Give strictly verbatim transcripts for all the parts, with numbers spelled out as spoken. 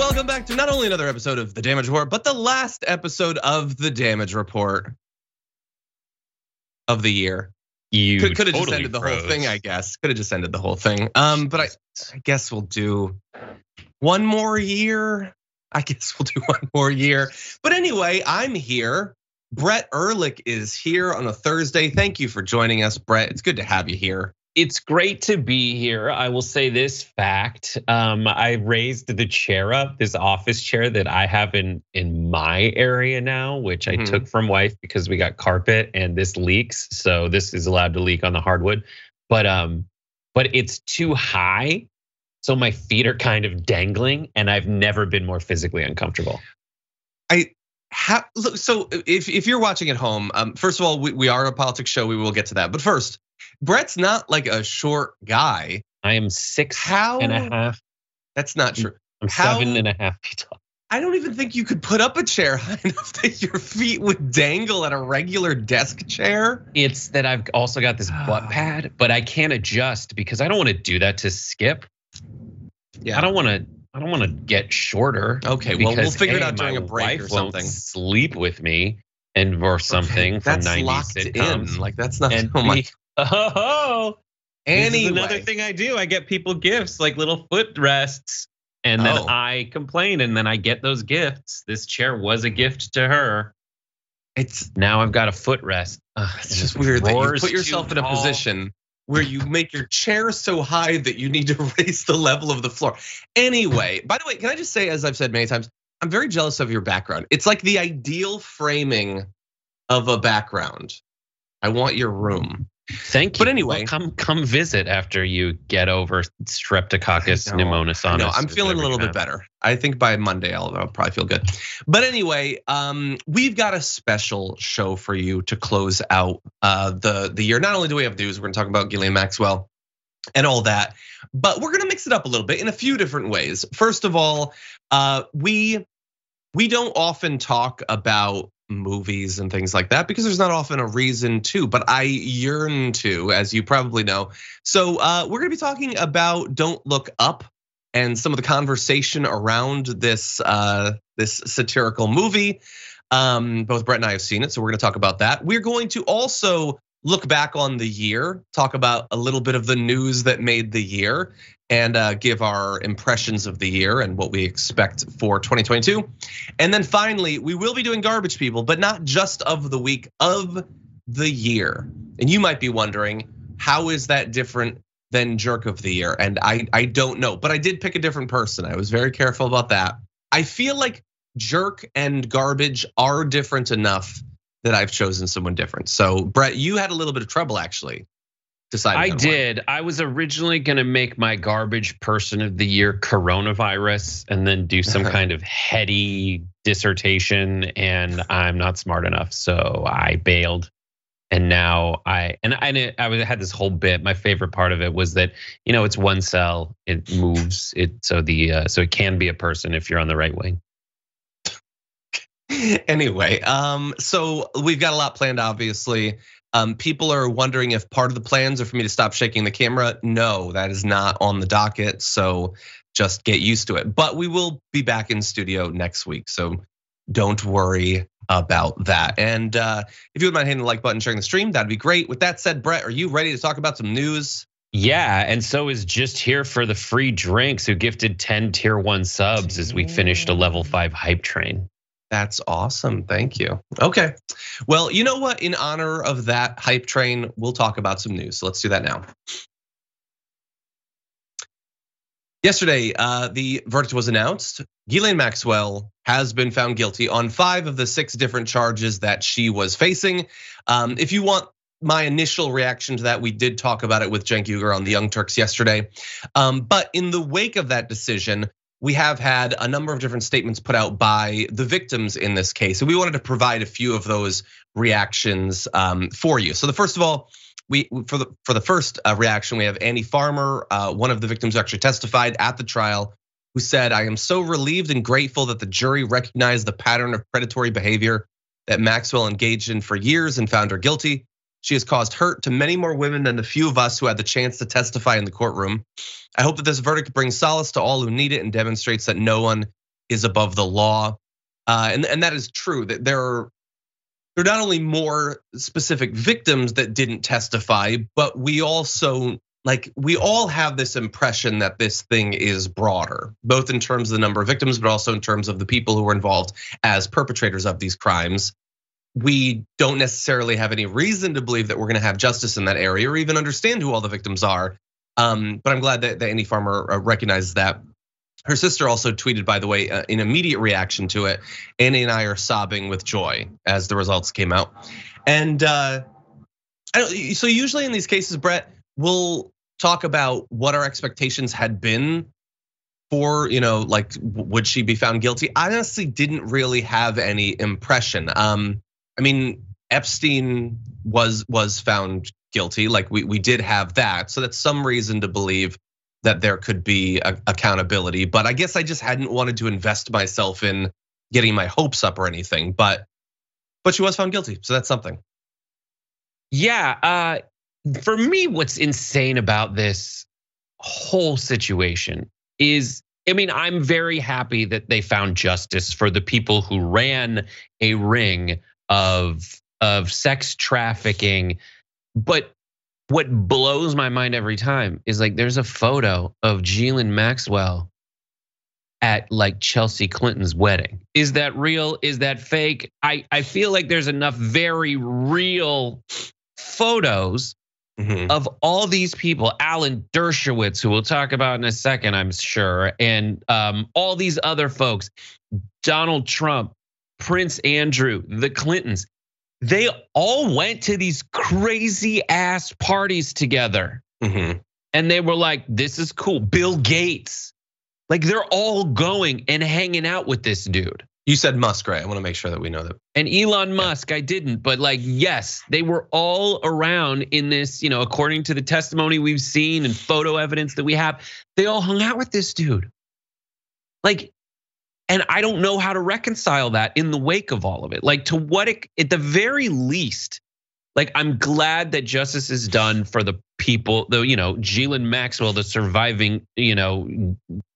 welcome back to not only another episode of The Damage Report, but the last episode of The Damage Report of the year. You could, could have totally just ended the froze. whole thing, I guess. Could have just ended the whole thing. Um, but I, I guess we'll do one more year. I guess we'll do one more year. But anyway, I'm here. Brett Ehrlich is here on a Thursday. Thank you for joining us, Brett. It's good to have you here. It's great to be here. I will say this fact. Um, I raised the chair up, this office chair that I have in, in my area now, which I mm-hmm. took from wife because we got carpet and this leaks. So this is allowed to leak on the hardwood. But um, but it's too high. So my feet are kind of dangling and I've never been more physically uncomfortable. I have, look, so if, if you're watching at home, um, first of all, we, we are a politics show. We will get to that. But first, Brett's not like a short guy. I am six How? and a half. That's not true. I'm How? seven and a half feet tall. I don't even think you could put up a chair high enough that your feet would dangle at a regular desk chair. It's that I've also got this butt pad, but I can't adjust because I don't want to do that to Skip. Yeah, I don't want to. I don't want to get shorter. Okay, well we'll figure hey, it out during a break or something. Won't sleep with me and or something okay, from nineties locked sitcoms. In. Like that's not. And oh my. Oh, anyway. This is another thing I do. I get people gifts like little foot rests, and then oh. I complain, and then I get those gifts. This chair was a gift to her. It's now I've got a footrest. Uh, it's just weird that you put yourself in a position where you make your chair so high that you need to raise the level of the floor. Anyway, by the way, can I just say, as I've said many times, I'm very jealous of your background. It's like the ideal framing of a background. I want your room. Thank you. But anyway, well, come come visit after you get over Streptococcus pneumonitis. No, I'm feeling a little bit better. I think by Monday I'll, I'll probably feel good. But anyway, um, we've got a special show for you to close out uh, the the year. Not only do we have news, we're going to talk about Ghislaine Maxwell and all that, but we're going to mix it up a little bit in a few different ways. First of all, uh, we we don't often talk about movies and things like that because there's not often a reason to, but I yearn to, as you probably know. So uh, we're gonna be talking about Don't Look Up and some of the conversation around this uh, this satirical movie. Um, both Brett and I have seen it, so we're gonna talk about that. We're going to also look back on the year, talk about a little bit of the news that made the year, and uh, give our impressions of the year and what we expect for twenty twenty-two. And then finally, we will be doing Garbage People, but not just of the week, of the year. And you might be wondering, how is that different than Jerk of the Year? And I, I don't know, but I did pick a different person. I was very careful about that. I feel like Jerk and Garbage are different enough that I've chosen someone different. So Brett, you had a little bit of trouble actually. I did. One. I was originally going to make my garbage person of the year coronavirus and then do some kind of heady dissertation, and I'm not smart enough, so I bailed. And now I and I I had this whole bit. My favorite part of it was that, you know, it's one cell, it moves, it so the uh, so it can be a person if you're on the right wing. Anyway, um, so we've got a lot planned, obviously. Um, people are wondering if part of the plans are for me to stop shaking the camera. No, that is not on the docket. So just get used to it. But we will be back in studio next week. So don't worry about that. And if you would mind hitting the like button, sharing the stream, that'd be great. With that said, Brett, are you ready to talk about some news? Yeah, and so is Just Here for the Free Drinks, who gifted ten tier one subs as we finished a level five hype train. That's awesome, thank you. Okay, well, you know what? In honor of that hype train, we'll talk about some news. So let's do that now. Yesterday, the verdict was announced. Ghislaine Maxwell has been found guilty on five of the six different charges that she was facing. If you want my initial reaction to that, we did talk about it with Cenk Uygur on the Young Turks yesterday. But in the wake of that decision, we have had a number of different statements put out by the victims in this case. And we wanted to provide a few of those reactions for you. So the first of all, we for the for the first reaction, we have Annie Farmer, one of the victims who actually testified at the trial, who said, "I am so relieved and grateful that the jury recognized the pattern of predatory behavior that Maxwell engaged in for years and found her guilty. She has caused hurt to many more women than the few of us who had the chance to testify in the courtroom. I hope that this verdict brings solace to all who need it and demonstrates that no one is above the law. Uh, and, and that is true, that there are, there are not only more specific victims that didn't testify, but we also, like, we all have this impression that this thing is broader, both in terms of the number of victims, but also in terms of the people who were involved as perpetrators of these crimes. We don't necessarily have any reason to believe that we're gonna have justice in that area or even understand who all the victims are. Um, but I'm glad that, that Annie Farmer recognizes that. Her sister also tweeted, by the way, in immediate reaction to it, Annie and I are sobbing with joy as the results came out. And uh, I don't, so usually in these cases, Brett, we'll talk about what our expectations had been for, you know, like, would she be found guilty? I honestly didn't really have any impression. Um, I mean, Epstein was was found guilty, like we we did have that, so that's some reason to believe that there could be accountability. But I guess I just hadn't wanted to invest myself in getting my hopes up or anything. But but she was found guilty, so that's something. Yeah, uh, for me, what's insane about this whole situation is, I mean, I'm very happy that they found justice for the people who ran a ring of of sex trafficking. But what blows my mind every time is, like, there's a photo of Ghislaine Maxwell at like Chelsea Clinton's wedding. Is that real? Is that fake? I, I feel like there's enough very real photos mm-hmm. of all these people. Alan Dershowitz, who we'll talk about in a second, I'm sure, and um, all these other folks, Donald Trump, Prince Andrew, the Clintons. They all went to these crazy ass parties together. Mm-hmm. And they were like, this is cool. Bill Gates. Like, they're all going and hanging out with this dude. You said Musk, right? I want to make sure that we know that. And Elon Musk, I didn't, but like, yes, they were all around in this, you know, according to the testimony we've seen and photo evidence that we have, they all hung out with this dude. Like, and I don't know how to reconcile that in the wake of all of it. Like, to what, at the very least, like, I'm glad that justice is done for the people, though, you know, Ghislaine Maxwell, the surviving, you know,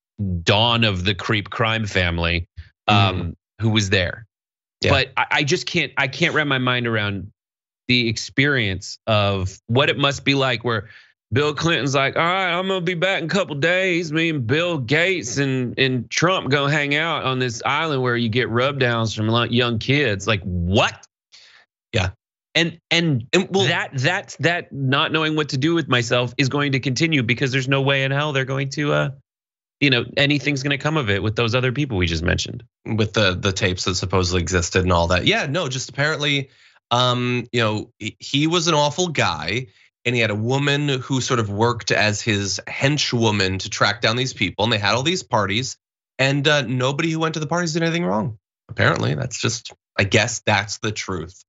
dawn of the creep crime family, um, mm. who was there. Yeah. But I just can't, I can't wrap my mind around the experience of what it must be like where Bill Clinton's like, all right, I'm gonna be back in a couple days. Me and Bill Gates and, and Trump gonna hang out on this island where you get rub downs from young kids. Like, what? Yeah. And and, and well, that that that not knowing what to do with myself is going to continue, because there's no way in hell they're going to uh you know, anything's gonna come of it with those other people we just mentioned. With the the tapes that supposedly existed and all that. Yeah, no, just apparently um, you know, he was an awful guy. And he had a woman who sort of worked as his henchwoman to track down these people. And they had all these parties, and nobody who went to the parties did anything wrong. Apparently, that's just, I guess that's the truth.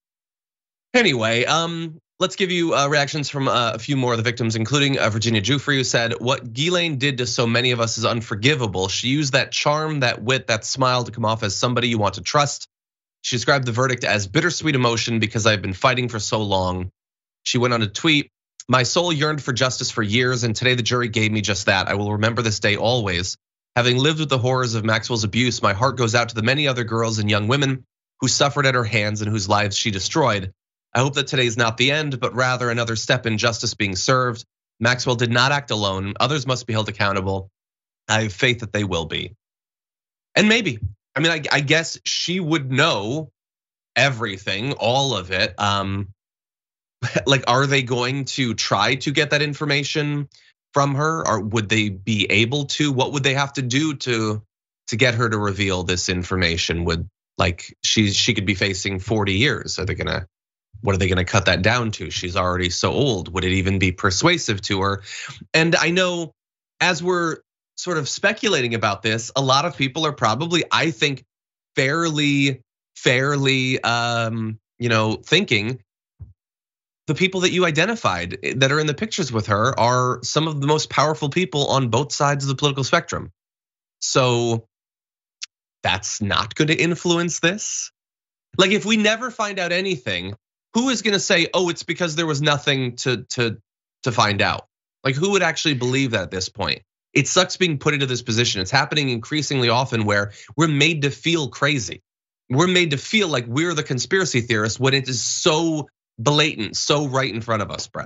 Anyway, um, let's give you reactions from a few more of the victims, including Virginia Giuffre, who said, what Ghislaine did to so many of us is unforgivable. She used that charm, that wit, that smile to come off as somebody you want to trust. She described the verdict as bittersweet emotion because I've been fighting for so long. She went on to tweet, my soul yearned for justice for years, and today the jury gave me just that. I will remember this day always. Having lived with the horrors of Maxwell's abuse, my heart goes out to the many other girls and young women who suffered at her hands and whose lives she destroyed. I hope that today is not the end, but rather another step in justice being served. Maxwell did not act alone. Others must be held accountable. I have faith that they will be. And maybe, I mean, I, I guess she would know everything, all of it. Um, Like, are they going to try to get that information from her, or would they be able to? What would they have to do to to get her to reveal this information? Would, like, she she could be facing forty years? Are they gonna, what are they gonna cut that down to? She's already so old. Would it even be persuasive to her? And I know, as we're sort of speculating about this, a lot of people are probably, I think, fairly fairly um, you know, thinking the people that you identified that are in the pictures with her are some of the most powerful people on both sides of the political spectrum. So that's not going to influence this. Like, if we never find out anything, who is going to say, oh, it's because there was nothing to to to find out? Like, who would actually believe that at this point? It sucks being put into this position. It's happening increasingly often where we're made to feel crazy. We're made to feel like we're the conspiracy theorists when it is so blatant, so right in front of us, Brett.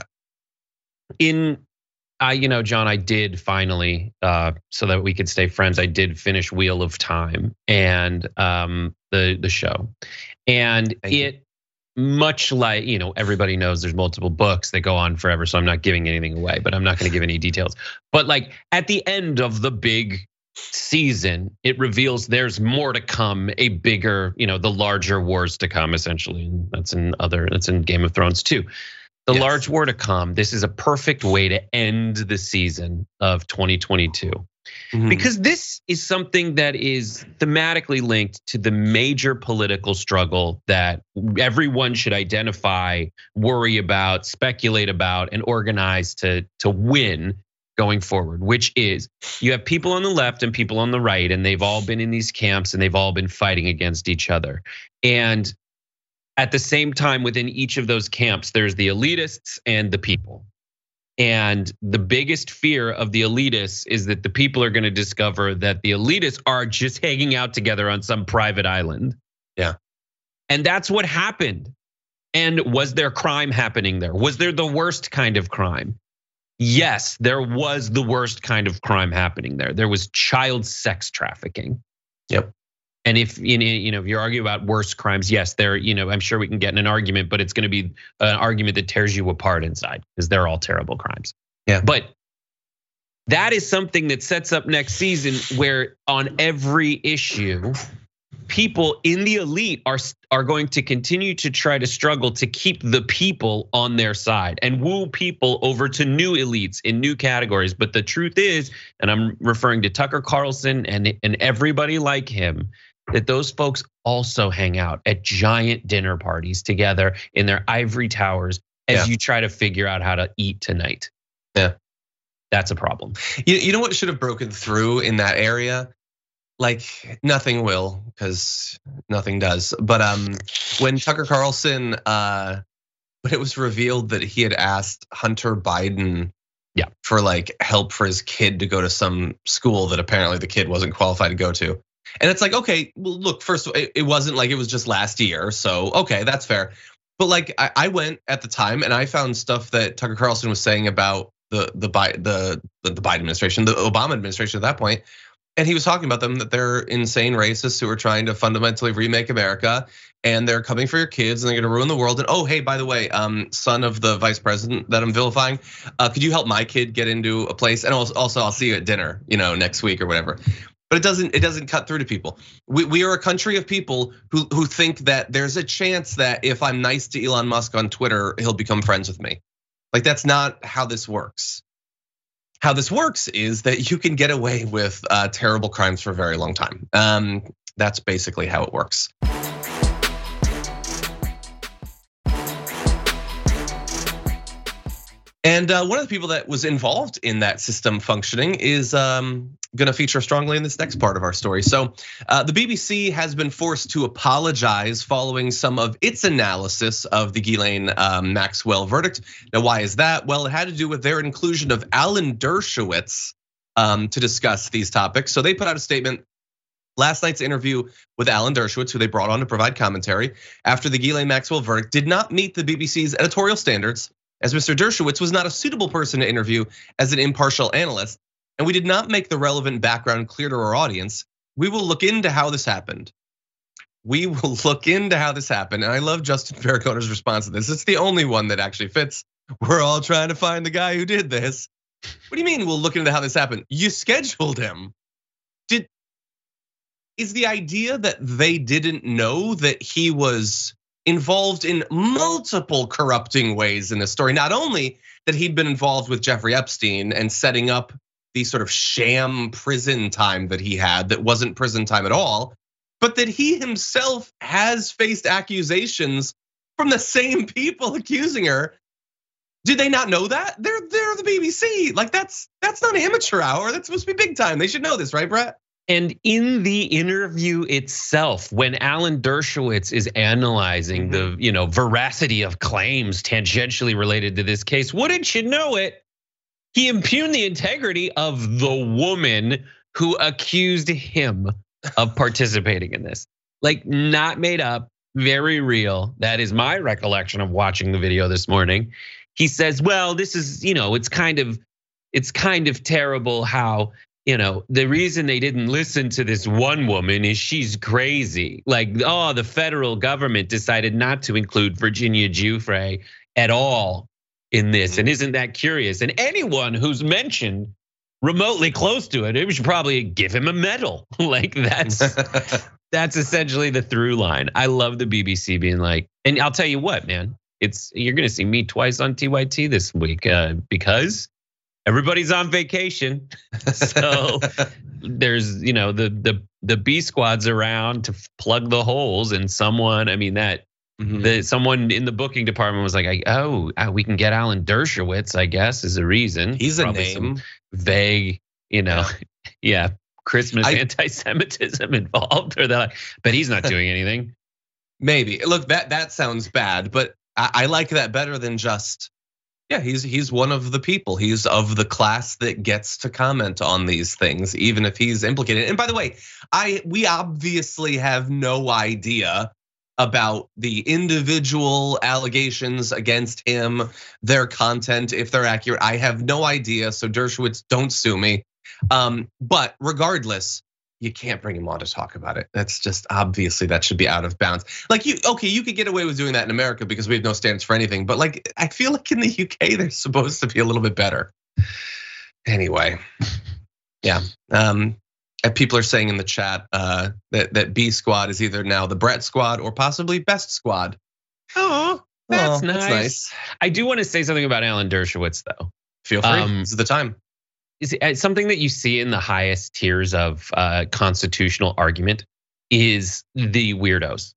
In, I, you know, John, I did finally, uh, so that we could stay friends. I did finish Wheel of Time and um, the the show, and Thank it. You. Much like, you know, everybody knows there's multiple books that go on forever, so I'm not giving anything away, but I'm not gonna give any details. But like at the end of the big season, it reveals there's more to come, a bigger, you know, the larger wars to come, essentially. And that's in other, that's in Game of Thrones too. The yes. large war to come. This is a perfect way to end the season of twenty twenty-two. Mm-hmm. Because this is something that is thematically linked to the major political struggle that everyone should identify, worry about, speculate about, and organize to, to win going forward, which is you have people on the left and people on the right, and they've all been in these camps and they've all been fighting against each other. And at the same time, within each of those camps, there's the elitists and the people. And the biggest fear of the elitists is that the people are going to discover that the elitists are just hanging out together on some private island. Yeah. And that's what happened. And was there crime happening there? Was there the worst kind of crime? Yes, there was the worst kind of crime happening there. There was child sex trafficking. Yep. And if you know if you argue about worst crimes, yes, there. You know, I'm sure we can get in an argument, but it's going to be an argument that tears you apart inside because they're all terrible crimes. Yeah. But that is something that sets up next season, where on every issue, people in the elite are are going to continue to try to struggle to keep the people on their side and woo people over to new elites in new categories. But the truth is, and I'm referring to Tucker Carlson and and everybody like him, that those folks also hang out at giant dinner parties together in their ivory towers as yeah. you try to figure out how to eat tonight. Yeah, that's a problem. You, you know what should have broken through in that area? Like nothing will, because nothing does. But um, when Tucker Carlson, uh, when it was revealed that he had asked Hunter Biden, yeah, for like help for his kid to go to some school that apparently the kid wasn't qualified to go to. And it's like, okay, well, look, first, it wasn't like it was just last year. So, okay, that's fair. But like, I went at the time and I found stuff that Tucker Carlson was saying about the the the the, the Biden administration, the Obama administration at that point. And he was talking about them, that they're insane racists who are trying to fundamentally remake America, and they're coming for your kids and they're gonna ruin the world. And oh, hey, by the way, um, son of the vice president that I'm vilifying, uh, could you help my kid get into a place? And also, I'll see you at dinner, you know, next week or whatever. But it doesn't it doesn't cut through to people. We we are a country of people who who think that there's a chance that if I'm nice to Elon Musk on Twitter, he'll become friends with me. Like that's not how this works. How this works is that you can get away with uh, terrible crimes for a very long time. Um, that's basically how it works. And one of the people that was involved in that system functioning is um, going to feature strongly in this next part of our story. So the B B C has been forced to apologize following some of its analysis of the Ghislaine Maxwell verdict. Now, why is that? Well, it had to do with their inclusion of Alan Dershowitz to discuss these topics. So they put out a statement. Last night's interview with Alan Dershowitz, who they brought on to provide commentary after the Ghislaine Maxwell verdict, did not meet the B B C's editorial standards, as Mister Dershowitz was not a suitable person to interview as an impartial analyst, and we did not make the relevant background clear to our audience. We will look into how this happened. We will look into how this happened. And I love Justin Faragona's response to this. It's the only one that actually fits. We're all trying to find the guy who did this. What do you mean we'll look into how this happened? You scheduled him. Did is the idea that they didn't know that he was involved in multiple corrupting ways in this story? Not only that he'd been involved with Jeffrey Epstein and setting up the sort of sham prison time that he had that wasn't prison time at all, but that he himself has faced accusations from the same people accusing her. Did they not know that? They're they're the B B C. Like that's that's not amateur hour. That's supposed to be big time. They should know this, right, Brett? And in the interview itself, when Alan Dershowitz is analyzing the, you know, veracity of claims tangentially related to this case, wouldn't you know it? he impugned the integrity of the woman who accused him of participating in this. Like, not made up, very real. That is my recollection of watching the video this morning. He says, well, this is, you know, it's kind of, it's kind of terrible how, you know, the reason they didn't listen to this one woman is she's crazy. Like, oh, the federal government decided not to include Virginia Giuffre at all in this. And isn't that curious? And anyone who's mentioned remotely close to it, we should probably give him a medal. Like, that's that's essentially the through line. I love the B B C being like, and I'll tell you what, man, it's you're gonna see me twice on T Y T this week uh, because everybody's on vacation. So there's, you know, the the the B squad's around to plug the holes, and someone, I mean that. Mm-hmm. The, someone in the booking department was like, "Oh, we can get Alan Dershowitz, I guess, is a reason." He's Probably a name. Some vague, you know, yeah, yeah Christmas I, anti-Semitism involved, or that. But he's not doing anything. Maybe. Look, that that sounds bad, but I, I like that better than just. Yeah, he's he's one of the people. He's of the class that gets to comment on these things, even if he's implicated. And by the way, I we obviously have no idea about the individual allegations against him, their content, if they're accurate. I have no idea, so Dershowitz, don't sue me. Um, but regardless, you can't bring him on to talk about it. That's just, obviously that should be out of bounds. Like you, okay, you could get away with doing that in America because we have no standards for anything. But like, I feel like in the U K, they're supposed to be a little bit better. Anyway, yeah. Um, And people are saying in the chat uh, that that B Squad is either now the Brett Squad or possibly Best Squad. Oh, that's, oh, nice. that's nice. I do want to say something about Alan Dershowitz, though. Feel free. Um, this is the time. Is something that you see in the highest tiers of uh, constitutional argument is the weirdos,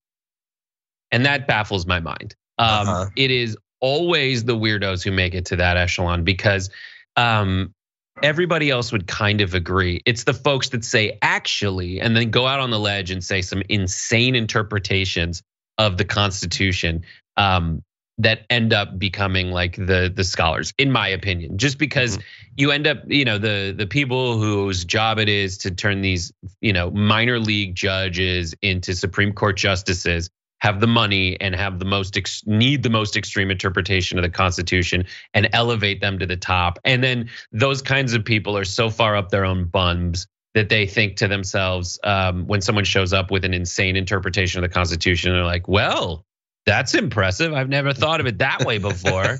and that baffles my mind. Um, uh-huh. It is always the weirdos who make it to that echelon because. Um, Everybody else would kind of agree. It's the folks that say actually, and then go out on the ledge and say some insane interpretations of the Constitution um, that end up becoming like the the scholars, in my opinion. Just because mm-hmm. you end up, you know, the the people whose job it is to turn these, you know, minor league judges into Supreme Court justices have the money and have the most need the most extreme interpretation of the Constitution and elevate them to the top. And then those kinds of people are so far up their own bums that they think to themselves, um, when someone shows up with an insane interpretation of the Constitution, they're like, well, that's impressive. I've never thought of it that way before.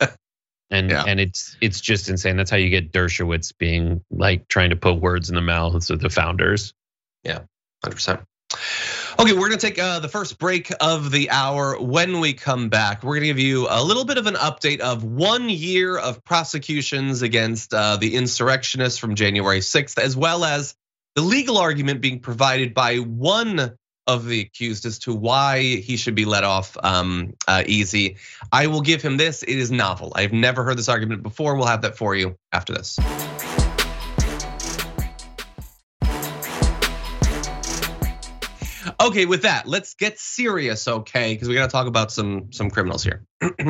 And yeah. and it's it's just insane. That's how you get Dershowitz being like trying to put words in the mouths of the founders. Yeah, one hundred percent. Okay, we're gonna take the first break of the hour. When we come back, we're gonna give you a little bit of an update of one year of prosecutions against the insurrectionists from January sixth, as well as the legal argument being provided by one of the accused as to why he should be let off um, uh, easy. I will give him this. It is novel. I've never heard this argument before. We'll have that for you after this. Okay, with that, let's get serious, okay? Because we got to talk about some some criminals here.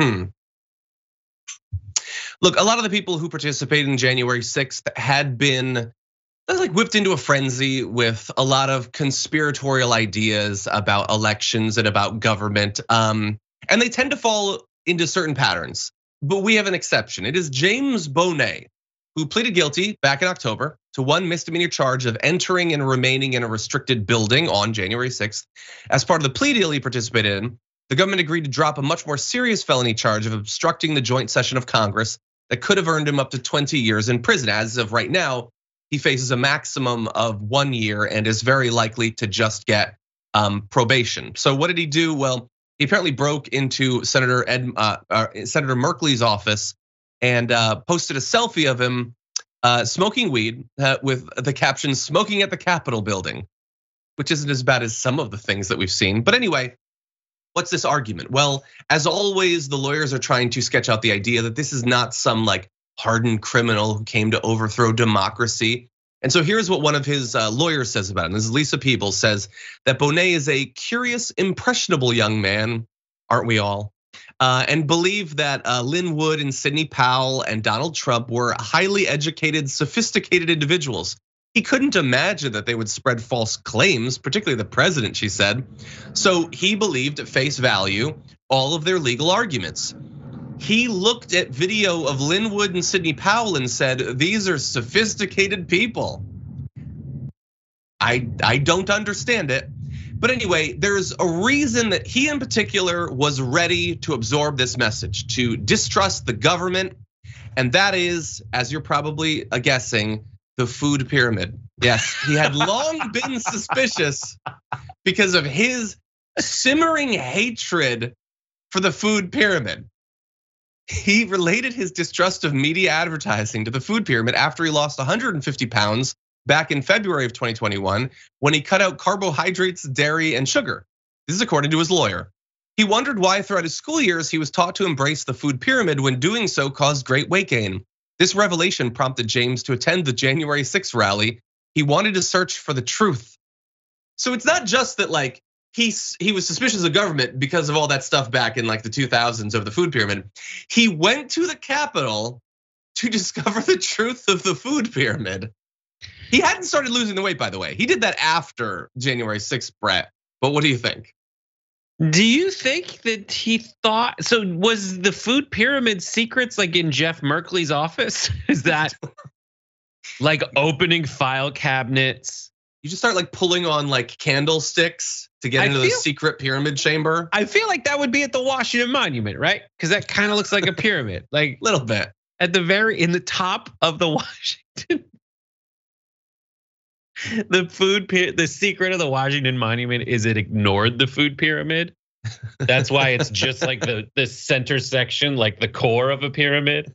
Look, a lot of the people who participated in January sixth had been like whipped into a frenzy with a lot of conspiratorial ideas about elections and about government, um, and they tend to fall into certain patterns. But we have an exception. It is James Bonet, who pleaded guilty back in October to one misdemeanor charge of entering and remaining in a restricted building on January sixth. As part of the plea deal he participated in, the government agreed to drop a much more serious felony charge of obstructing the joint session of Congress that could have earned him up to twenty years in prison. As of right now, he faces a maximum of one year and is very likely to just get probation. So what did he do? Well, he apparently broke into Senator Ed, uh, uh, Senator Merkley's office and uh, posted a selfie of him uh, smoking weed uh, with the caption "Smoking at the Capitol Building," which isn't as bad as some of the things that we've seen. But anyway, what's this argument? Well, as always, the lawyers are trying to sketch out the idea that this is not some like hardened criminal who came to overthrow democracy. And so here's what one of his lawyers says about him. This is Lisa Peebles, says that Bonet is a curious, impressionable young man, aren't we all? uh, and believed that uh, Lin Wood and Sidney Powell and Donald Trump were highly educated, sophisticated individuals. He couldn't imagine that they would spread false claims, particularly the president, she said. So he believed at face value all of their legal arguments. He looked at video of Lin Wood and Sidney Powell and said, these are sophisticated people. I, I don't understand it. But anyway, there's a reason that he in particular was ready to absorb this message, to distrust the government. And that is, as you're probably guessing, the food pyramid. Yes, he had long been suspicious because of his simmering hatred for the food pyramid. He related his distrust of media advertising to the food pyramid after he lost one hundred fifty pounds back in February of twenty twenty-one when he cut out carbohydrates, dairy, and sugar. This is according to his lawyer. He wondered why throughout his school years he was taught to embrace the food pyramid when doing so caused great weight gain. This revelation prompted James to attend the January sixth rally. He wanted to search for the truth. So it's not just that like he, he was suspicious of government because of all that stuff back in like the two thousands of the food pyramid. He went to the Capitol to discover the truth of the food pyramid. He hadn't started losing the weight, by the way. He did that after January sixth, Brett. But what do you think? Do you think that he thought, so was the food pyramid secrets like in Jeff Merkley's office? Is that like opening file cabinets? You just start like pulling on like candlesticks to get I into feel, the secret pyramid chamber. I feel like that would be at the Washington Monument, right? Because that kind of looks like a pyramid, like a little bit. At the very, in the top of the Washington. The food, the secret of the Washington Monument is it ignored the food pyramid. That's why it's just like the, the center section, like the core of a pyramid.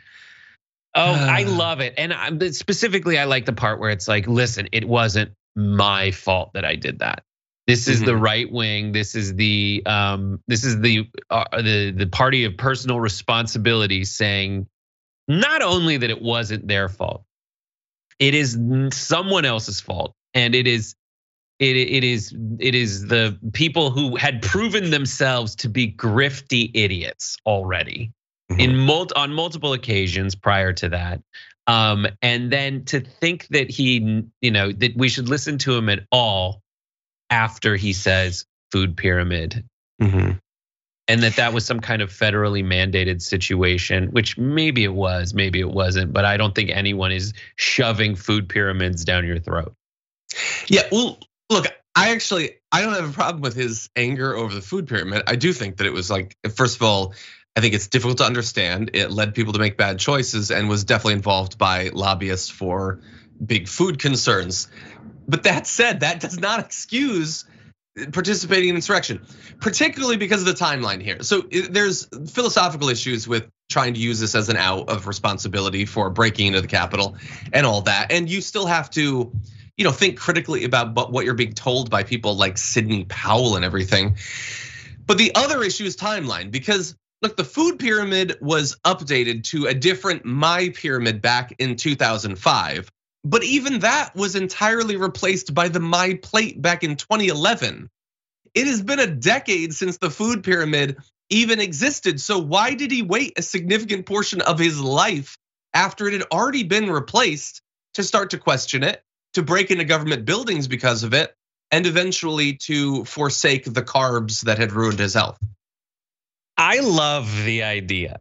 Oh, I love it. And specifically, I like the part where it's like, listen, it wasn't my fault that I did that. This is mm-hmm. the right wing. This is the um, this is the uh, the the party of personal responsibility saying not only that it wasn't their fault, it is someone else's fault, and it is it it is it is the people who had proven themselves to be grifty idiots already mm-hmm. in mul- on multiple occasions prior to that. Um, and then to think that he, you know, that we should listen to him at all after he says food pyramid. Mm-hmm. And that that was some kind of federally mandated situation, which maybe it was, maybe it wasn't, but I don't think anyone is shoving food pyramids down your throat. Yeah, well, look, I actually, I don't have a problem with his anger over the food pyramid. I do think that it was like, first of all, I think it's difficult to understand. It led people to make bad choices and was definitely involved by lobbyists for big food concerns. But that said, that does not excuse participating in insurrection, particularly because of the timeline here. So there's philosophical issues with trying to use this as an out of responsibility for breaking into the Capitol and all that. And you still have to, you know, think critically about what you're being told by people like Sidney Powell and everything. But the other issue is timeline, because look, the food pyramid was updated to a different My Pyramid back in two thousand five. But even that was entirely replaced by the My Plate back in twenty eleven. It has been a decade since the food pyramid even existed. So why did he wait a significant portion of his life after it had already been replaced to start to question it, to break into government buildings because of it, and eventually to forsake the carbs that had ruined his health? I love the idea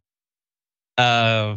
of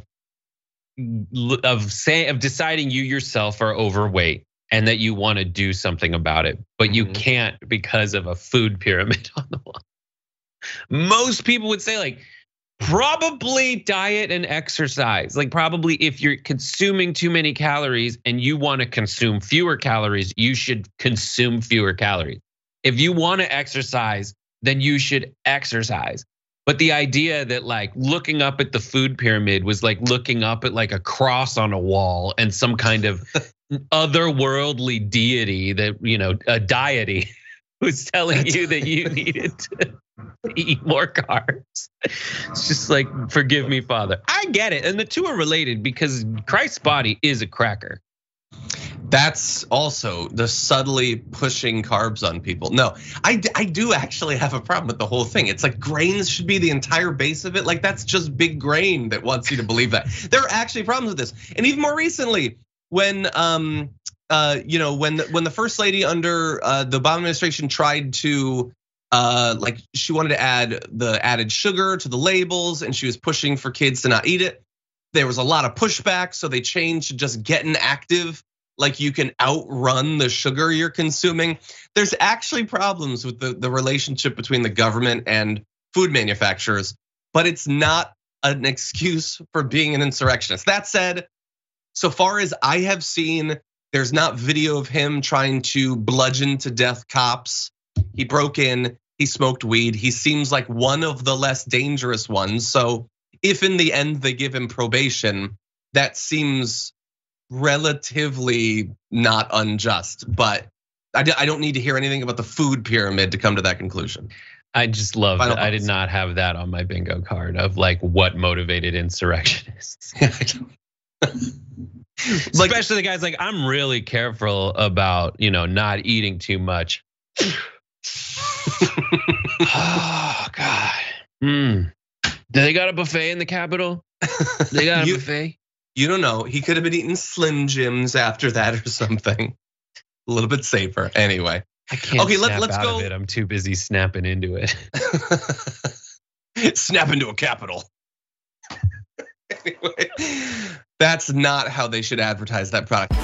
of saying of deciding you yourself are overweight and that you want to do something about it, but you mm-hmm. can't because of a food pyramid on the wall. Most people would say like probably diet and exercise. Like probably if you're consuming too many calories and you want to consume fewer calories, you should consume fewer calories. If you want to exercise, then you should exercise. But the idea that like looking up at the food pyramid was like looking up at like a cross on a wall and some kind of otherworldly deity that, you know, a deity was telling you that you needed to eat more carbs. It's just like, forgive me, Father. I get it. And the two are related because Christ's body is a cracker. That's also the subtly pushing carbs on people. No, I, I do actually have a problem with the whole thing. It's like grains should be the entire base of it. Like that's just big grain that wants you to believe that. There are actually problems with this. And even more recently, when um uh you know when the, when the first lady under uh, the Obama administration tried to uh like she wanted to add the added sugar to the labels and she was pushing for kids to not eat it. There was a lot of pushback, so they changed to just getting active. Like you can outrun the sugar you're consuming. There's actually problems with the, the relationship between the government and food manufacturers, but it's not an excuse for being an insurrectionist. That said, so far as I have seen, there's not video of him trying to bludgeon to death cops. He broke in, he smoked weed. He seems like one of the less dangerous ones. So if in the end they give him probation, that seems relatively not unjust, but I don't need to hear anything about the food pyramid to come to that conclusion. I just love that. I did not have that on my bingo card of like what motivated insurrectionists. Like, especially the guys like, I'm really careful about, you know, not eating too much. Oh God. Mm. Do they got a buffet in the Capitol? They got a you, buffet? You don't know. He could have been eating Slim Jims after that or something. A little bit safer. Anyway. I can't okay, snap let, let's out go. Of it. I'm too busy snapping into it. Snap into a Capitol. Anyway, that's not how they should advertise that product.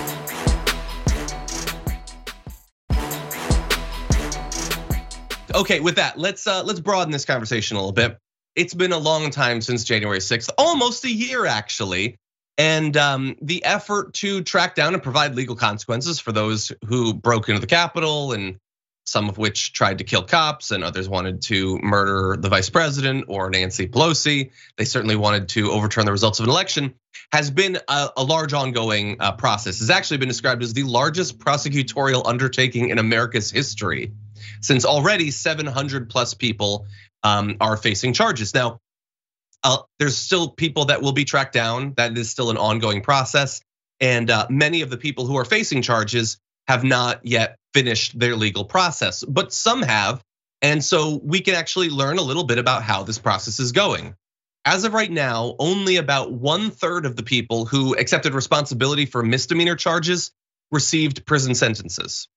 Okay, with that, let's uh, let's broaden this conversation a little bit. It's been a long time since January sixth, almost a year actually. And um, the effort to track down and provide legal consequences for those who broke into the Capitol, and some of which tried to kill cops, and others wanted to murder the vice president or Nancy Pelosi. They certainly wanted to overturn the results of an election, has been a, a large ongoing process. It's actually been described as the largest prosecutorial undertaking in America's history, since already seven hundred plus people um, are facing charges. Now, Uh, there's still people that will be tracked down. That is still an ongoing process. And uh, many of the people who are facing charges have not yet finished their legal process, but some have. And so we can actually learn a little bit about how this process is going. As of right now, only about one third of the people who accepted responsibility for misdemeanor charges received prison sentences.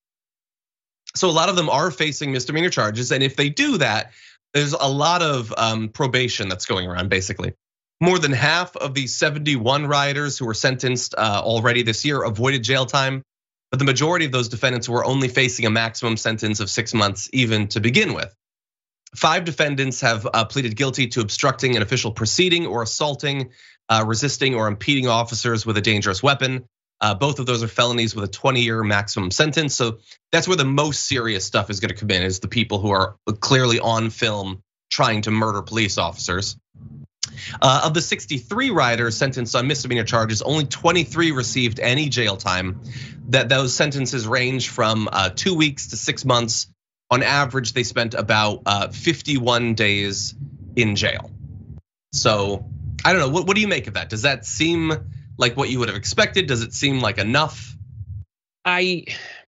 So a lot of them are facing misdemeanor charges. And if they do that, there's a lot of um, probation that's going around, basically. More than half of the seventy-one rioters who were sentenced uh, already this year avoided jail time, but the majority of those defendants were only facing a maximum sentence of six months even to begin with. Five defendants have uh, pleaded guilty to obstructing an official proceeding or assaulting, uh, resisting or impeding officers with a dangerous weapon. Uh, both of those are felonies with a twenty year maximum sentence. So that's where the most serious stuff is gonna come in, is the people who are clearly on film trying to murder police officers. Uh, of the sixty-three rioters sentenced on misdemeanor charges, only twenty-three received any jail time. That those sentences range from two weeks to six months. On average, they spent about fifty-one days in jail. So I don't know, what, what do you make of that? Does that seem like what you would have expected? Does it seem like enough? I,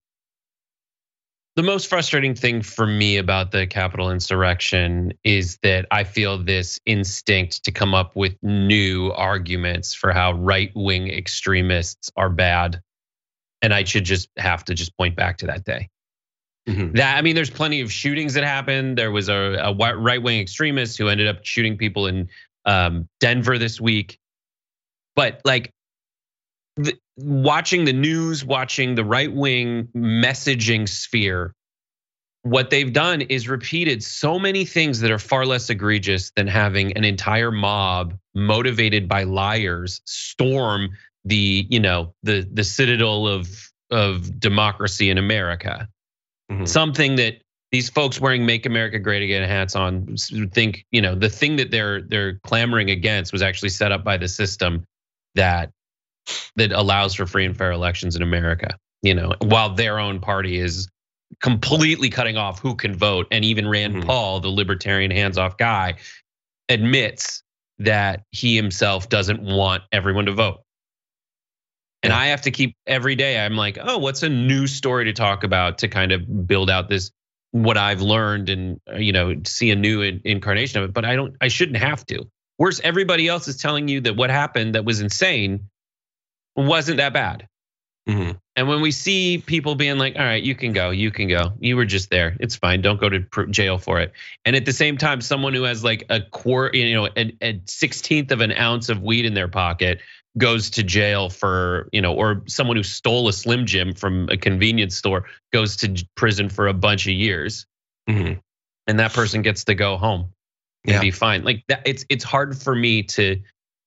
the most frustrating thing for me about the Capitol insurrection is that I feel this instinct to come up with new arguments for how right-wing extremists are bad. And I should just have to just point back to that day. Mm-hmm. That, I mean, there's plenty of shootings that happened. There was a, a right-wing extremist who ended up shooting people in um, Denver this week. But like the, watching the news, watching the right wing messaging sphere, what they've done is repeated so many things that are far less egregious than having an entire mob motivated by liars storm the, you know, the the citadel of of democracy in America. Mm-hmm. Something that these folks wearing "Make America Great Again" hats on think, you know, the thing that they're they're clamoring against was actually set up by the system that that allows for free and fair elections in America, you know, while their own party is completely cutting off who can vote. And even Rand mm-hmm. Paul, the libertarian hands-off guy, admits that he himself doesn't want everyone to vote. And I have to keep every day, I'm like, oh, what's a new story to talk about to kind of build out this, what I've learned and, you know, see a new incarnation of it. But I don't, I shouldn't have to. Whereas everybody else is telling you that what happened that was insane wasn't that bad. Mm-hmm. And when we see people being like, all right, you can go, you can go. You were just there. It's fine. Don't go to jail for it. And at the same time, someone who has like a quarter, you know, a, a sixteenth of an ounce of weed in their pocket goes to jail for, you know, or someone who stole a Slim Jim from a convenience store goes to prison for a bunch of years. Mm-hmm. And that person gets to go home and yeah. be fine. Like that, it's it's hard for me to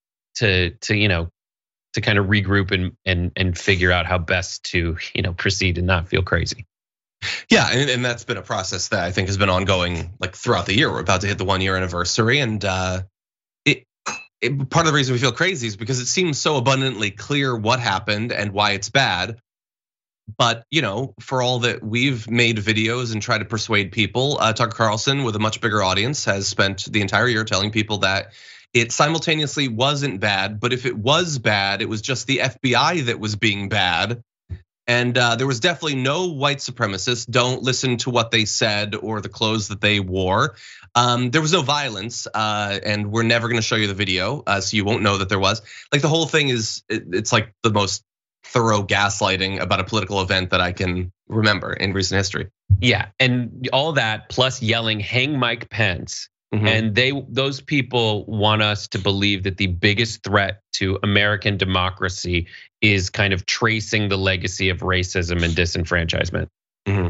to to you know to kind of regroup and and and figure out how best to, you know, proceed and not feel crazy. Yeah, and, and that's been a process that I think has been ongoing like throughout the year. We're about to hit the one year anniversary, and uh, it, it part of the reason we feel crazy is because it seems so abundantly clear what happened and why it's bad. But you know, for all that we've made videos and tried to persuade people, uh, Tucker Carlson, with a much bigger audience, has spent the entire year telling people that it simultaneously wasn't bad, but if it was bad, it was just the F B I that was being bad. And uh, there was definitely no white supremacists. Don't listen to what they said or the clothes that they wore. Um, there was no violence, uh, and we're never gonna show you the video, uh, so you won't know that there was. Like the whole thing is, it's like the most thorough gaslighting about a political event that I can remember in recent history. Yeah, and all that plus yelling, "Hang Mike Pence." Mm-hmm. And they, those people want us to believe that the biggest threat to American democracy is kind of tracing the legacy of racism and disenfranchisement. Mm-hmm.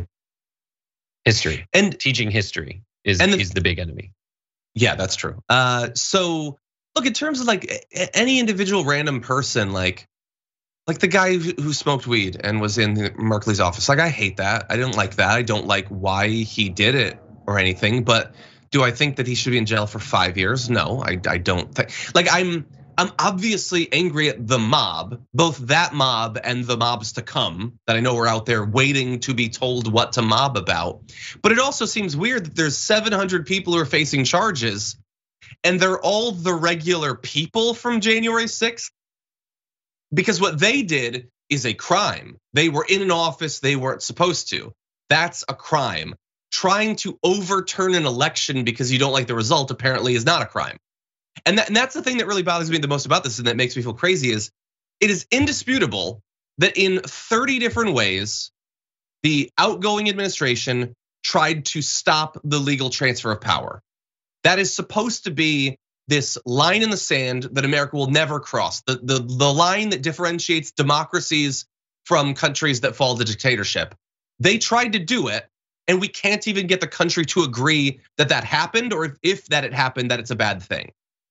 History and teaching history is, and the, is the big enemy. Yeah, that's true. Uh, so look, in terms of like any individual random person, like like the guy who smoked weed and was in Merkley's office, like I hate that. I didn't like that. I don't like why he did it or anything, but do I think that he should be in jail for five years? No, I, I don't think. Like I'm, I'm obviously angry at the mob, both that mob and the mobs to come that I know are out there waiting to be told what to mob about. But it also seems weird that there's seven hundred people who are facing charges, and they're all the regular people from January sixth. Because what they did is a crime. They were in an office they weren't supposed to. That's a crime. Trying to overturn an election because you don't like the result apparently is not a crime. And, that, and that's the thing that really bothers me the most about this and that makes me feel crazy is it is indisputable that in thirty different ways, the outgoing administration tried to stop the legal transfer of power. That is supposed to be this line in the sand that America will never cross. The, the, the line that differentiates democracies from countries that fall to dictatorship. They tried to do it. And we can't even get the country to agree that that happened, or if, if that it happened, that it's a bad thing.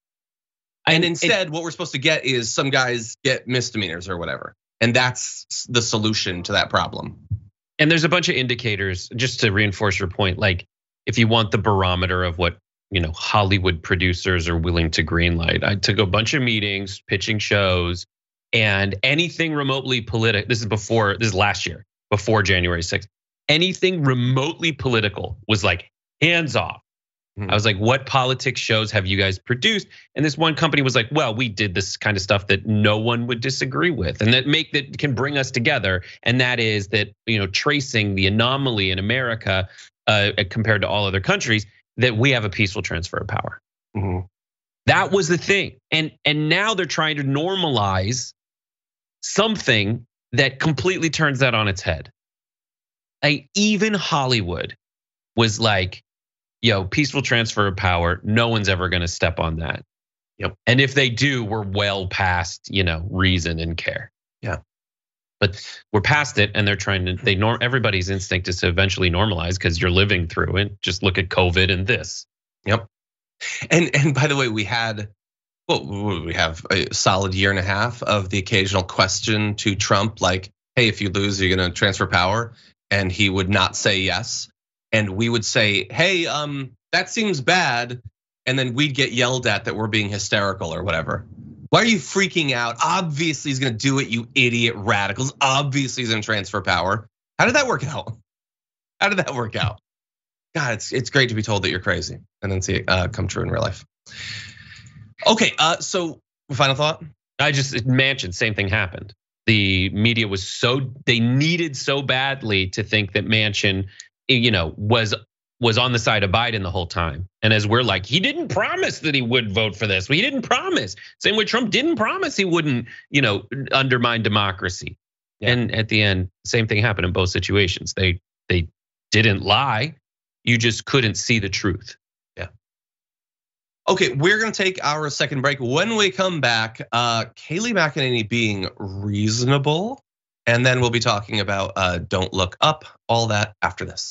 And instead, what we're supposed to get is some guys get misdemeanors or whatever. And that's the solution to that problem. And there's a bunch of indicators, just to reinforce your point, like if you want the barometer of what, you know, Hollywood producers are willing to greenlight. I took a bunch of meetings, pitching shows, and anything remotely political, this is before, this is last year, before January sixth. Anything remotely political was like hands off. Mm-hmm. I was like, what politics shows have you guys produced? And this one company was like, well, we did this kind of stuff that no one would disagree with and that make that can bring us together. And that is that, you know, tracing the anomaly in America uh, compared to all other countries, that we have a peaceful transfer of power. Mm-hmm. That was the thing. And, and now they're trying to normalize something that completely turns that on its head. Like even Hollywood was like, yo, peaceful transfer of power. No one's ever gonna step on that. Yep. And if they do, we're well past, you know, reason and care. Yeah. But we're past it, and they're trying to. They norm. Everybody's instinct is to eventually normalize because you're living through it. Just look at COVID and this. Yep. And and by the way, we had. Well, we have a solid year and a half of the occasional question to Trump, like, "Hey, if you lose, are you gonna transfer power?" And he would not say yes. And we would say, hey, um, that seems bad. And then we'd get yelled at that we're being hysterical or whatever. Why are you freaking out? Obviously he's gonna do it, you idiot radicals. Obviously he's gonna transfer power. How did that work out? How did that work out? God, it's it's great to be told that you're crazy and then see it uh, come true in real life. Okay, uh, so final thought? I just, Manchin, same thing happened. The media was so, they needed so badly to think that Manchin, you know, was was on the side of Biden the whole time. And as we're like, he didn't promise that he would vote for this. He didn't promise. Same way Trump didn't promise he wouldn't, you know, undermine democracy. Yeah. And at the end, same thing happened in both situations. They they didn't lie. You just couldn't see the truth. Yeah. Okay, we're gonna take our second break. When we come back, uh, Kayleigh McEnany being reasonable, and then we'll be talking about uh, Don't Look Up, all that after this.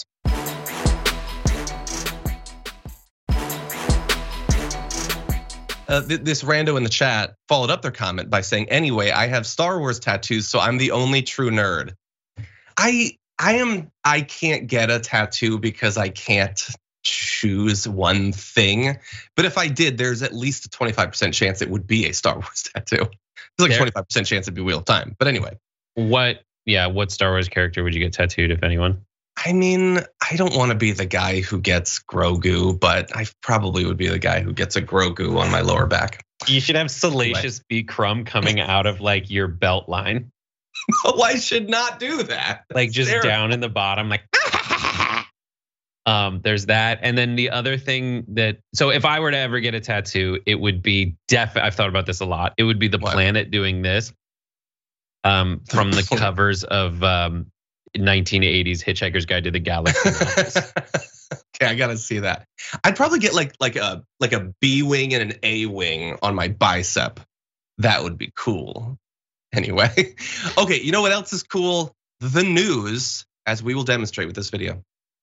Uh, th- this rando in the chat followed up their comment by saying, anyway, I have Star Wars tattoos, so I'm the only true nerd. I I am I can't get a tattoo because I can't choose one thing. But if I did, there's at least a twenty-five percent chance it would be a Star Wars tattoo. There's like a twenty-five percent chance it'd be Wheel of Time. But anyway. What, yeah, what Star Wars character would you get tattooed, if anyone? I mean, I don't want to be the guy who gets Grogu, but I probably would be the guy who gets a Grogu on my lower back. You should have Salacious B. Crumb coming out of like your belt line. No, I should not do that. That's like just terrible. Down in the bottom, like. Um, there's that, and then the other thing that, so if I were to ever get a tattoo, it would be def. I've thought about this a lot. It would be the what? planet doing this. Um, from the covers of um. nineteen eighties Hitchhiker's Guide to the Galaxy. Okay, I gotta see that. I'd probably get like like a like a B wing and an A wing on my bicep. That would be cool. Anyway, okay, you know what else is cool? The news, as we will demonstrate with this video.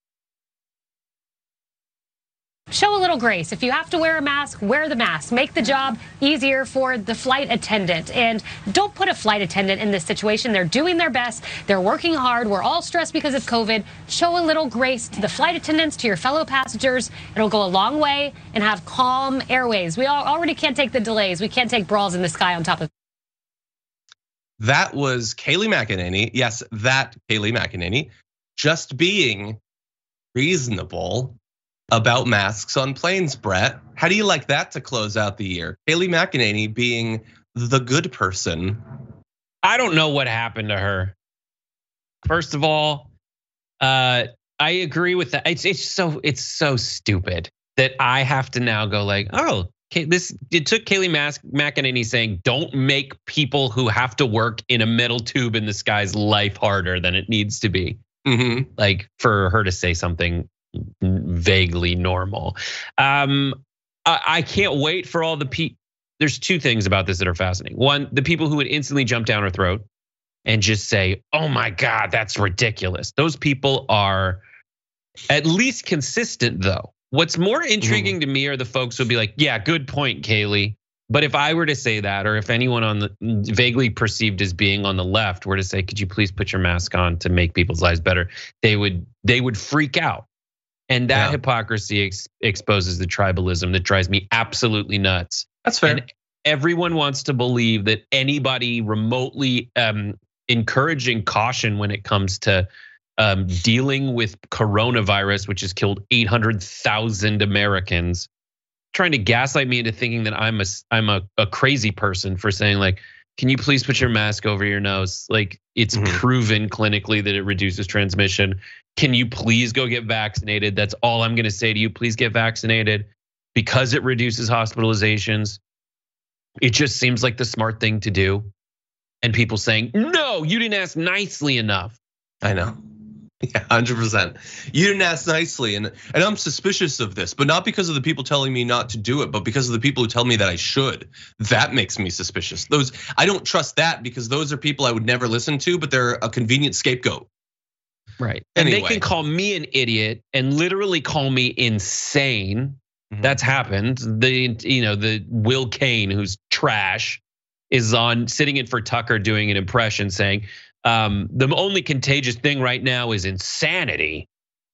Show a little grace. If you have to wear a mask, wear the mask. Make the job easier for the flight attendant. And don't put a flight attendant in this situation. They're doing their best. They're working hard. We're all stressed because of COVID. Show a little grace to the flight attendants, to your fellow passengers. It'll go a long way and have calm airways. We already can't take the delays. We can't take brawls in the sky on top of. That was Kayleigh McEnany. Yes, that Kayleigh McEnany just being reasonable about masks on planes, Brett. How do you like that to close out the year? Kayleigh McEnany being the good person. I don't know what happened to her. First of all, uh, I agree with that. It's it's so it's so stupid that I have to now go like, oh, this it took Kayleigh McEnany saying, don't make people who have to work in a metal tube in the sky's life harder than it needs to be. Mm-hmm. Like for her to say something vaguely normal. Um, I, I can't wait for all the people. There's two things about this that are fascinating. One, the people who would instantly jump down her throat and just say, oh my God, that's ridiculous. Those people are at least consistent though. What's more intriguing mm-hmm. to me are the folks who'll be like, yeah, good point, Kayleigh. But if I were to say that, or if anyone on the vaguely perceived as being on the left were to say, could you please put your mask on to make people's lives better? They would, they would freak out. And that yeah. hypocrisy ex- exposes the tribalism that drives me absolutely nuts. That's fair. And everyone wants to believe that anybody remotely um, encouraging caution when it comes to um, dealing with coronavirus, which has killed eight hundred thousand Americans, trying to gaslight me into thinking that I'm a I'm a, a crazy person for saying like, can you please put your mask over your nose? Like it's mm-hmm. proven clinically that it reduces transmission. Can you please go get vaccinated? That's all I'm gonna say to you. Please get vaccinated because it reduces hospitalizations. It just seems like the smart thing to do. And people saying, no, you didn't ask nicely enough. I know. Yeah, one hundred percent. You didn't ask nicely, and and I'm suspicious of this, but not because of the people telling me not to do it, but because of the people who tell me that I should. That makes me suspicious. Those I don't trust that because those are people I would never listen to, but they're a convenient scapegoat. Right. And anyway. They can call me an idiot and literally call me insane. Mm-hmm. That's happened. The you know the Will Cain, who's trash, is on sitting in for Tucker doing an impression saying, um, the only contagious thing right now is insanity.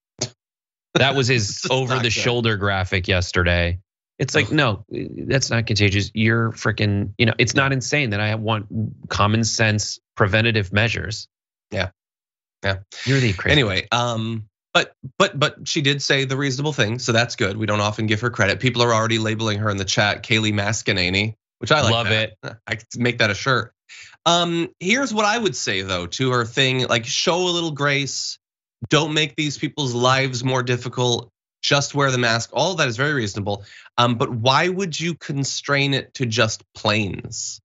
That was his over the shoulder graphic yesterday. It's like, no, that's not contagious. You're freaking, you know, it's not insane that I want common sense preventative measures. Yeah. Yeah. You're the crazy. Anyway, um, but but but she did say the reasonable thing, so that's good. We don't often give her credit. People are already labeling her in the chat Kayleigh McEnany, which I like. Love that. it. I could make that a shirt. Um, here's what I would say though to her thing, like show a little grace. Don't make these people's lives more difficult. Just wear the mask. All of that is very reasonable. Um, but why would you constrain it to just planes?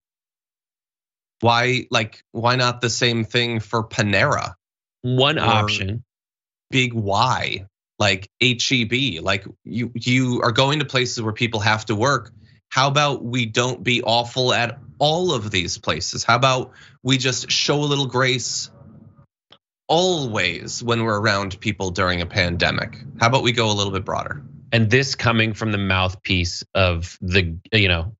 Why, like, why not the same thing for Panera? One option. Big Y, like H E B. Like you, you are going to places where people have to work. How about we don't be awful at all of these places? How about we just show a little grace always when we're around people during a pandemic? How about we go a little bit broader? And this coming from the mouthpiece of the, you know,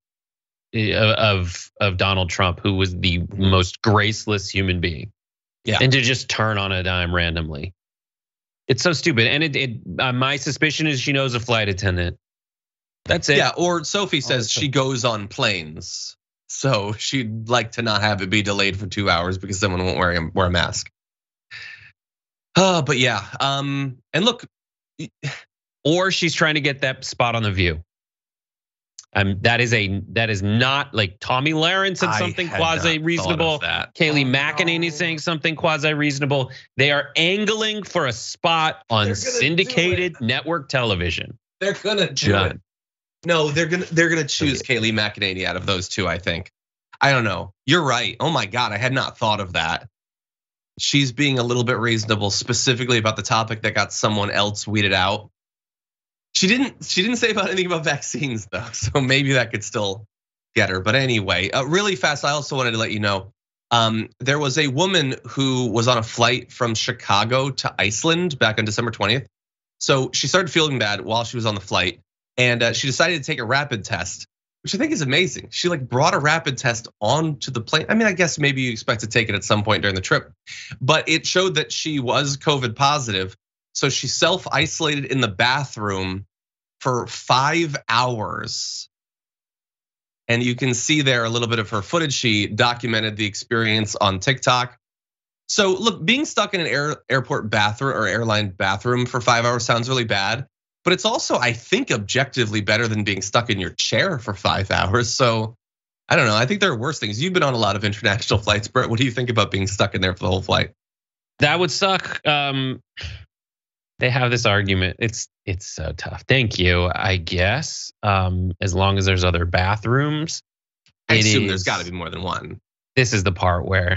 of of Donald Trump, who was the most graceless human being. Yeah. And to just turn on a dime randomly. It's so stupid. And it, it uh, my suspicion is she knows a flight attendant. That's it. Yeah, or Sophie says she goes on planes. So she'd like to not have it be delayed for two hours because someone won't wear a, wear a mask. Oh, but yeah, um, and look. Or she's trying to get that spot on The View. Um, that is a that is not like Tommy Lahren said something quasi reasonable. Kayleigh oh, McEnany no. saying something quasi reasonable. They are angling for a spot on syndicated network television. They're gonna do John. it. No, they're gonna they're gonna choose okay. Kayleigh McEnany out of those two. I think. I don't know. You're right. Oh my God, I had not thought of that. She's being a little bit reasonable, specifically about the topic that got someone else weeded out. She didn't. She didn't say about anything about vaccines though, so maybe that could still get her. But anyway, uh, really fast. I also wanted to let you know um, there was a woman who was on a flight from Chicago to Iceland back on December twentieth. So she started feeling bad while she was on the flight, and uh, she decided to take a rapid test, which I think is amazing. She like brought a rapid test onto the plane. I mean, I guess maybe you expect to take it at some point during the trip, but it showed that she was COVID positive. So she self-isolated in the bathroom for five hours. And you can see there a little bit of her footage. She documented the experience on TikTok. So look, being stuck in an air, airport bathroom or airline bathroom for five hours sounds really bad. But it's also, I think, objectively better than being stuck in your chair for five hours. So I don't know. I think there are worse things. You've been on a lot of international flights, Brett. What do you think about being stuck in there for the whole flight? That would suck. Um, they have this argument. It's it's so tough. Thank you, I guess. Um, as long as there's other bathrooms. I assume is, there's got to be more than one. This is the part where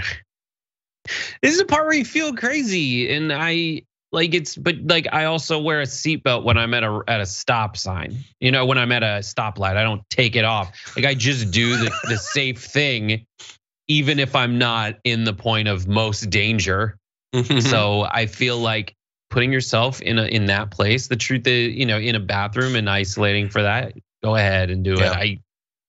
this is the part where you feel crazy, and I. Like it's, but like I also wear a seatbelt when I'm at a at a stop sign. You know, when I'm at a stoplight, I don't take it off. Like I just do the, the safe thing, even if I'm not in the point of most danger. So I feel like putting yourself in a in that place, the truth is, you know, in a bathroom and isolating for that, go ahead and do yeah. it.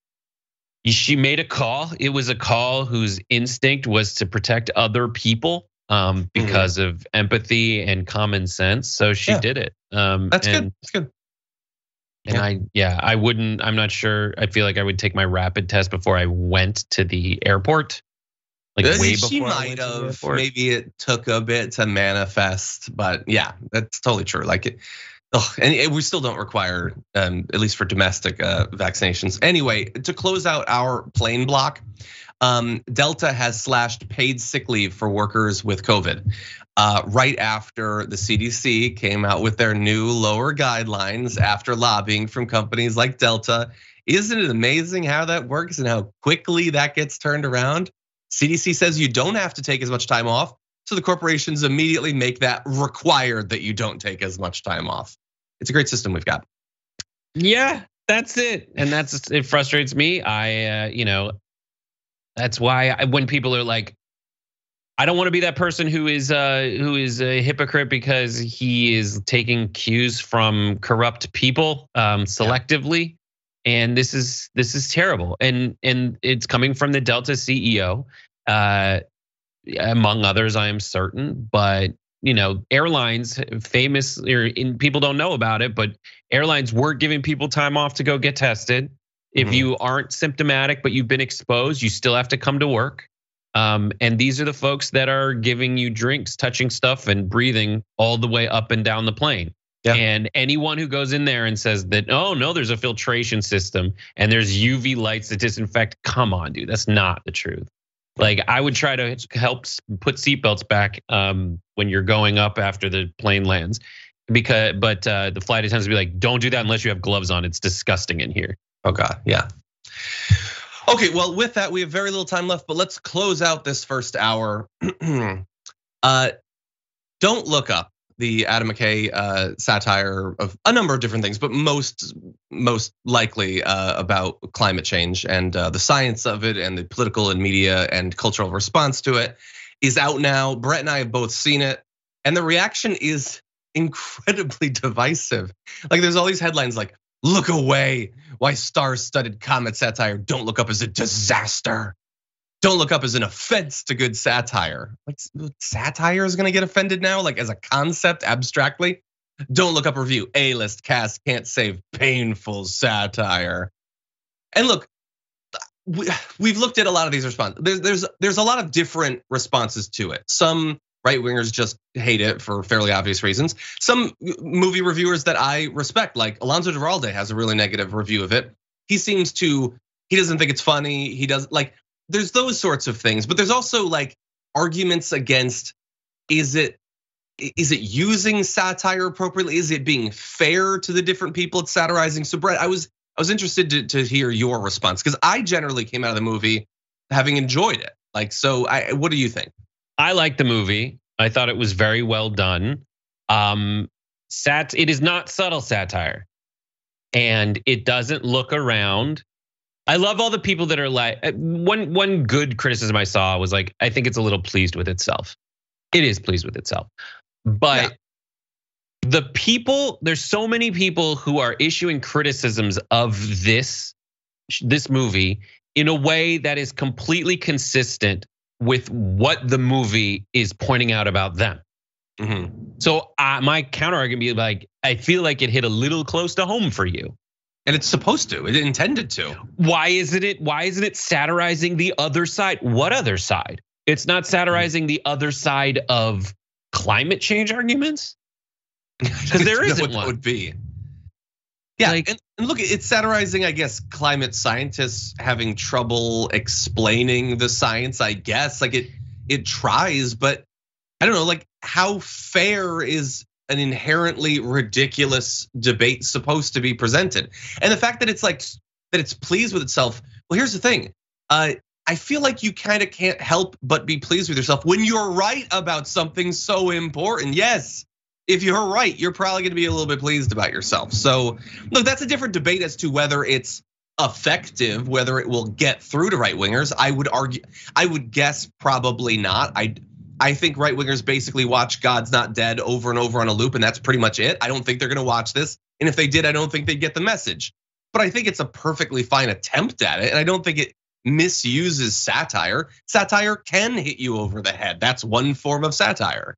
I she made a call. It was a call whose instinct was to protect other people. Um, because mm-hmm. of empathy and common sense, so she yeah. did it. Um, That's and, good. That's good. And yeah. I, yeah, I wouldn't. I'm not sure. I feel like I would take my rapid test before I went to the airport. Like way way before. She might have. Maybe it took a bit to manifest, but yeah, that's totally true. Like it. Oh, and we still don't require, um, at least for domestic uh, vaccinations. Anyway, to close out our plane block. Um, Delta has slashed paid sick leave for workers with COVID uh, right after the C D C came out with their new lower guidelines after lobbying from companies like Delta. Isn't it amazing how that works and how quickly that gets turned around? C D C says you don't have to take as much time off, so the corporations immediately make that required that you don't take as much time off. It's a great system we've got. Yeah, that's it, and that's it. Frustrates me. I, uh, you know. That's why I, when people are like, I don't want to be that person who is uh, who is a hypocrite because he is taking cues from corrupt people um, selectively, yeah. and this is this is terrible. And and it's coming from the Delta C E O, uh, among others, I am certain. But you know, airlines, famous or in, people don't know about it, but airlines were giving people time off to go get tested. If mm-hmm. you aren't symptomatic, but you've been exposed, you still have to come to work. Um, and these are the folks that are giving you drinks, touching stuff and breathing all the way up and down the plane. Yeah. And anyone who goes in there and says that, oh no, there's a filtration system and there's U V lights that disinfect. Come on, dude, that's not the truth. Like I would try to help put seatbelts back um, when you're going up after the plane lands, because but uh, the flight attendants would be like, "Don't do that unless you have gloves on. It's disgusting in here." Oh God, yeah. Okay, well, with that, we have very little time left, but let's close out this first hour. uh, don't look up the Adam McKay uh, satire of a number of different things, but most most likely uh, about climate change and uh, the science of it and the political and media and cultural response to it is out now. Brett and I have both seen it, and the reaction is incredibly divisive. Like there's all these headlines like, "Look away, why star-studded comet satire Don't Look Up is a disaster. Don't Look Up is an offense to good satire." Like satire is gonna get offended now, like as a concept abstractly. Don't Look Up review, A-list cast can't save painful satire. And look, we've looked at a lot of these responses. There's there's there's a lot of different responses to it. Some right-wingers just hate it for fairly obvious reasons. Some movie reviewers that I respect, like Alonso Duralde, has a really negative review of it. He seems to, he doesn't think it's funny. He does like, there's those sorts of things, but there's also like arguments against, is it is it using satire appropriately? Is it being fair to the different people it's satirizing? So Brett, I was I was interested to, to hear your response, because I generally came out of the movie having enjoyed it. Like, so I, what do you think? I liked the movie. I thought it was very well done. Um, sat, it is not subtle satire, and it doesn't look around. I love all the people that are like, one one good criticism I saw was like, I think it's a little pleased with itself. It is pleased with itself, but yeah. The people, there's so many people who are issuing criticisms of this this movie in a way that is completely consistent with what the movie is pointing out about them. Mm-hmm. So uh, my counter argument would be like, I feel like it hit a little close to home for you. And it's supposed to, it intended to. Why isn't it, why isn't it satirizing the other side? What other side? It's not satirizing the other side of climate change arguments? Because there isn't what one. That would be. Yeah, like, and, and look, it's satirizing, I guess, climate scientists having trouble explaining the science, I guess. Like it, it tries, but I don't know, like how fair is an inherently ridiculous debate supposed to be presented? And the fact that it's like, that it's pleased with itself. Well, here's the thing. Uh, I feel like you kind of can't help but be pleased with yourself when you're right about something so important. Yes, if you're right, you're probably gonna be a little bit pleased about yourself. So look, that's a different debate as to whether it's effective, whether it will get through to right wingers. I would argue, I would guess probably not. I I think right wingers basically watch God's Not Dead over and over on a loop, and that's pretty much it. I don't think they're gonna watch this. And if they did, I don't think they'd get the message. But I think it's a perfectly fine attempt at it. And I don't think it misuses satire. Satire can hit you over the head. That's one form of satire.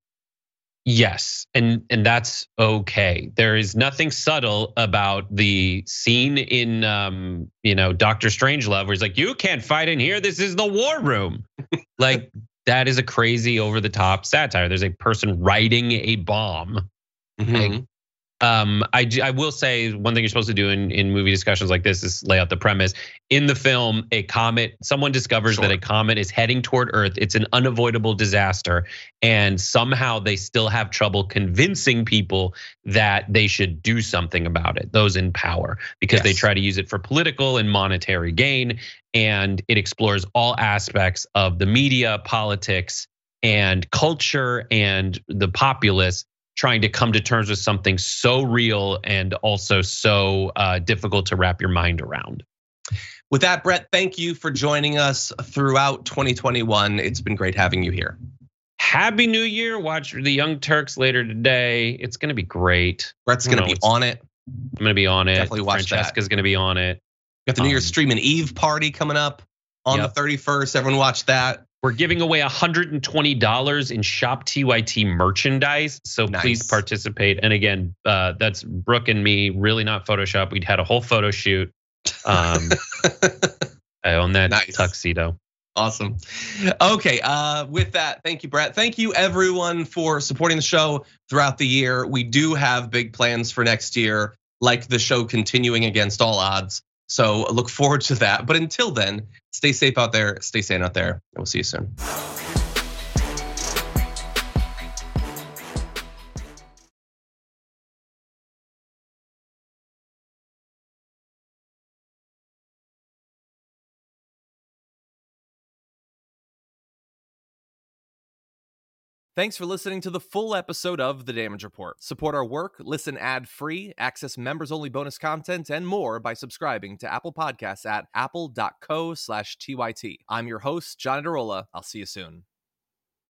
Yes, and and that's okay. There is nothing subtle about the scene in um, you know, Doctor Strangelove where he's like, "You can't fight in here. This is the war room." Like that is a crazy over the top satire. There's a person writing a bomb. Mm-hmm. Like, Um, I, I will say one thing you're supposed to do in, in movie discussions like this is lay out the premise. In the film, a comet, someone discovers sure. that a comet is heading toward Earth. It's an unavoidable disaster. And somehow they still have trouble convincing people that they should do something about it, those in power, because yes. they try to use it for political and monetary gain. And it explores all aspects of the media, politics, and culture, and the populace trying to come to terms with something so real and also so uh, difficult to wrap your mind around. With that, Brett, thank you for joining us throughout twenty twenty-one. It's been great having you here. Happy New Year. Watch the Young Turks later today. It's gonna be great. Brett's gonna be on it. I'm gonna be on it. Definitely watch Francesca's that. Francesca's gonna be on it. Got the New um, Year's Stream and Eve party coming up on yep. the thirty-first. Everyone watch that. We're giving away one hundred twenty dollars in Shop T Y T merchandise, so nice. Please participate. And again, uh, that's Brooke and me, really not Photoshop. We'd had a whole photo shoot. Um, I own that nice. tuxedo. Awesome. Okay, uh, with that, thank you, Brett. Thank you, everyone, for supporting the show throughout the year. We do have big plans for next year, like the show continuing against all odds. So look forward to that. But until then, stay safe out there, stay sane out there, and we'll see you soon. Thanks for listening to the full episode of The Damage Report. Support our work, listen ad-free, access members-only bonus content, and more by subscribing to Apple Podcasts at apple.co slash TYT. I'm your host, John Adarola. I'll see you soon.